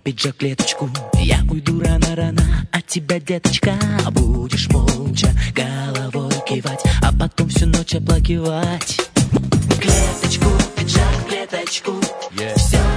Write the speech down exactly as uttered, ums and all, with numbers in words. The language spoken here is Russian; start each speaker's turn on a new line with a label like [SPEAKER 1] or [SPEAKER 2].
[SPEAKER 1] пиджак, клеточку. Я уйду рано-рано от тебя, деточка. Будешь молча головой кивать, а потом всю ночь оплакивать. Клеточку, пиджак, клеточку, yeah. Все